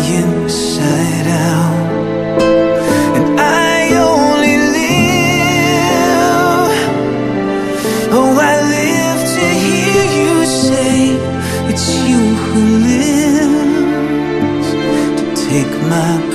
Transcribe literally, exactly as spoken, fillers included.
inside out. And I only live, oh, I live to hear you say it's you who lives, to take my